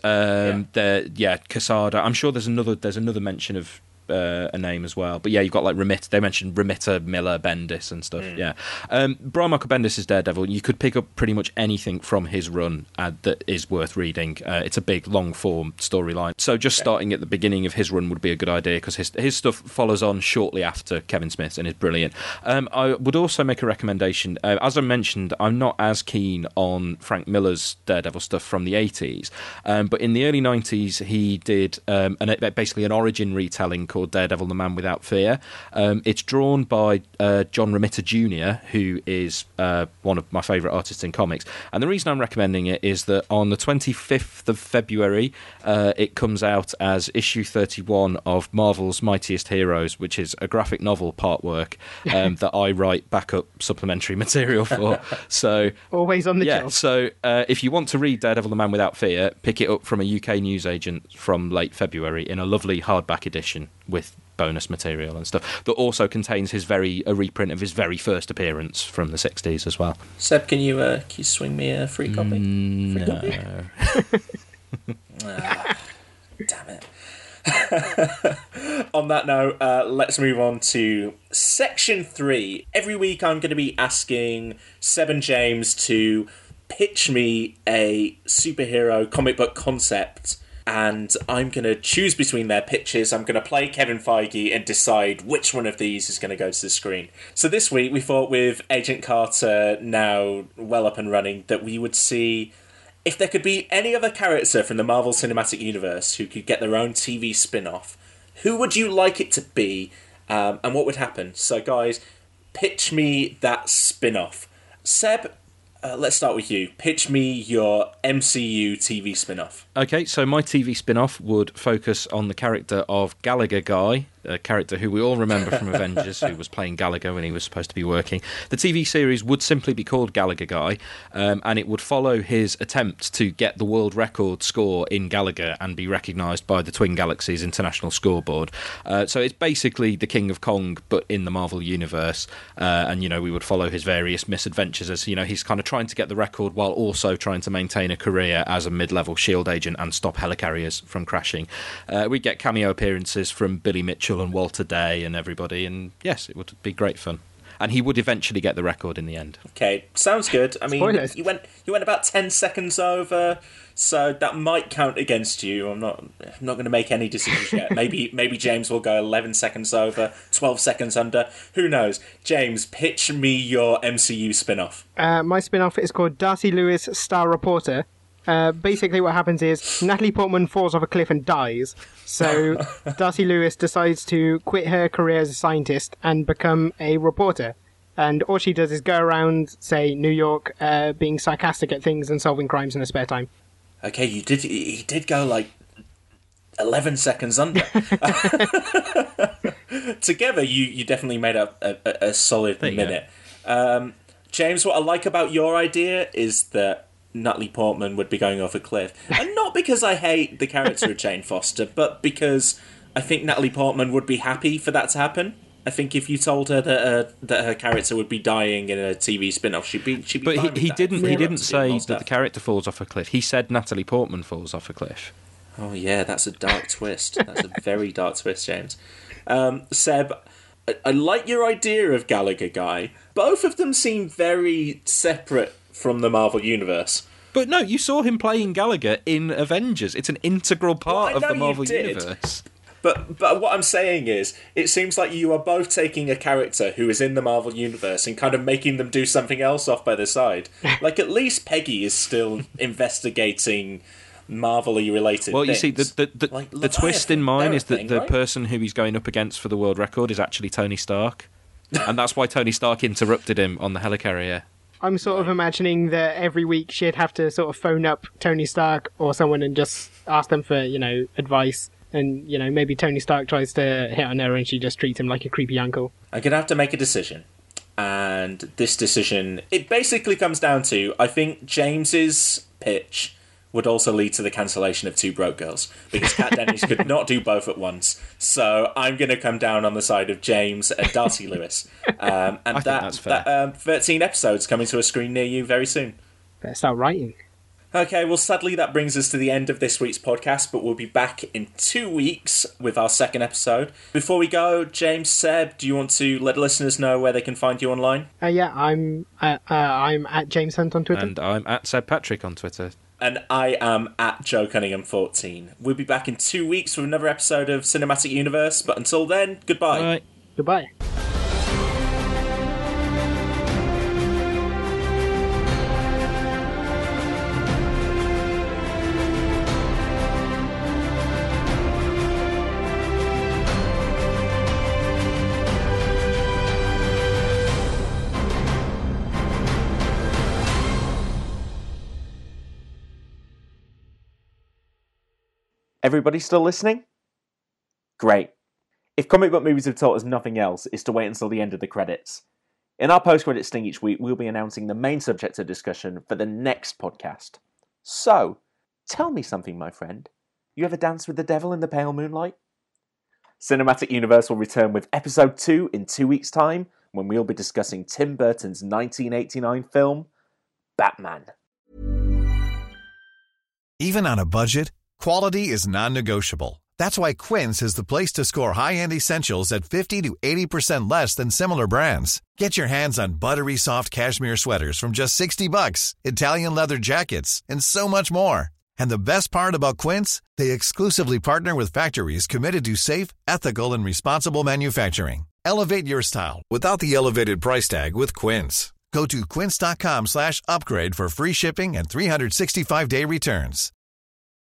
Right? Quesada. I'm sure there's another mention of a name as well. But yeah, you've got like Remitter. They mentioned Remitter, Miller, Bendis and stuff. Yeah. Brian Michael Bendis is Daredevil. You could pick up pretty much anything from his run that is worth reading. It's a big, long-form storyline. So just starting at the beginning of his run would be a good idea, because his stuff follows on shortly after Kevin Smith's and is brilliant. I would also make a recommendation. As I mentioned, I'm not as keen on Frank Miller's Daredevil stuff from the 80s. But in the early 90s, he did basically an origin retelling called Daredevil, the Man Without Fear. It's drawn by John Romita Jr., who is one of my favourite artists in comics. And the reason I'm recommending it is that on the 25th of February, it comes out as issue 31 of Marvel's Mightiest Heroes, which is a graphic novel part work that I write backup supplementary material for. So always on the job. So if you want to read Daredevil, the Man Without Fear, pick it up from a UK newsagent from late February in a lovely hardback edition with bonus material and stuff that also contains a reprint of his very first appearance from the 60s as well. Seb, can you swing me a free copy? No. Damn it. On that note, let's move on to section 3. Every week I'm going to be asking Seb and James to pitch me a superhero comic book concept, and I'm going to choose between their pitches. I'm going to play Kevin Feige and decide which one of these is going to go to the screen. So this week we thought, with Agent Carter now well up and running, that we would see if there could be any other character from the Marvel Cinematic Universe who could get their own TV spin-off. Who would you like it to be, and what would happen? So guys, pitch me that spin-off. Seb, let's start with you. Pitch me your MCU TV spin-off. Okay, so my TV spin-off would focus on the character of Gallagher Guy, a character who we all remember from Avengers, who was playing Gallagher when he was supposed to be working. The TV series would simply be called Gallagher Guy, and it would follow his attempt to get the world record score in Gallagher and be recognised by the Twin Galaxies International Scoreboard. So it's basically the King of Kong, but in the Marvel Universe, and, we would follow his various misadventures as, he's kind of trying to get the record while also trying to maintain a career as a mid-level SHIELD agent and stop helicarriers from crashing. We'd get cameo appearances from Billy Mitchell and Walter Day and everybody, and yes, it would be great fun. And he would eventually get the record in the end. Okay, sounds good. I mean, spoilers. you went about 10 seconds over, so that might count against you. I'm not going to make any decisions yet. Maybe James will go 11 seconds over, 12 seconds under. Who knows? James, pitch me your MCU spin-off. My spin-off is called Darcy Lewis, Star Reporter. Basically what happens is Natalie Portman falls off a cliff and dies. So Darcy Lewis decides to quit her career as a scientist and become a reporter. And all she does is go around, say, New York, being sarcastic at things and solving crimes in her spare time. Okay, he did go like 11 seconds under. Together, you definitely made up a solid minute. James, what I like about your idea is that Natalie Portman would be going off a cliff. And not because I hate the character of Jane Foster, but because I think Natalie Portman would be happy for that to happen. I think if you told her that her character would be dying in a TV spin-off, she'd be But fine he with didn't. that. He didn't say that the character falls off a cliff. He said Natalie Portman falls off a cliff. Oh yeah, that's a dark twist. That's a very dark twist, James. Seb, I like your idea of Gallagher Guy. Both of them seem very separate from the Marvel Universe. But no, you saw him playing Gallagher in Avengers. It's an integral part of the Marvel Universe. But what I'm saying is, it seems like you are both taking a character who is in the Marvel Universe and kind of making them do something else off by the side. Like, at least Peggy is still investigating Marvel-y related things. Well, you see, the twist in mine is that the person who he's going up against for the world record is actually Tony Stark. And that's why Tony Stark interrupted him on the helicarrier. I'm sort of imagining that every week she'd have to sort of phone up Tony Stark or someone and just ask them for, advice. And, maybe Tony Stark tries to hit on her and she just treats him like a creepy uncle. I'm going to have to make a decision. And this decision, it basically comes down to, I think James's pitch would also lead to the cancellation of Two Broke Girls. Because Kat Dennings could not do both at once. So I'm going to come down on the side of James and Darcy Lewis. And I think that's fair. That 13 episodes coming to a screen near you very soon. Better start writing. Okay, well, sadly, that brings us to the end of this week's podcast, but we'll be back in 2 weeks with our second episode. Before we go, James, Seb, do you want to let listeners know where they can find you online? Yeah, I'm at James Hunt on Twitter. And I'm at Seb Patrick on Twitter. And I am at Joe Cunningham 14. We'll be back in 2 weeks with another episode of Cinematic Universe, but until then, goodbye. Bye. Goodbye. Everybody still listening? Great. If comic book movies have taught us nothing else, it's to wait until the end of the credits. In our post-credit sting each week, we'll be announcing the main subject of discussion for the next podcast. So, tell me something, my friend. You ever danced with the devil in the pale moonlight? Cinematic Universe will return with episode 2 in 2 weeks' time, when we'll be discussing Tim Burton's 1989 film, Batman. Even on a budget, quality is non-negotiable. That's why Quince is the place to score high-end essentials at 50 to 80% less than similar brands. Get your hands on buttery soft cashmere sweaters from just $60, Italian leather jackets, and so much more. And the best part about Quince, they exclusively partner with factories committed to safe, ethical, and responsible manufacturing. Elevate your style without the elevated price tag with Quince. Go to quince.com/upgrade for free shipping and 365-day returns.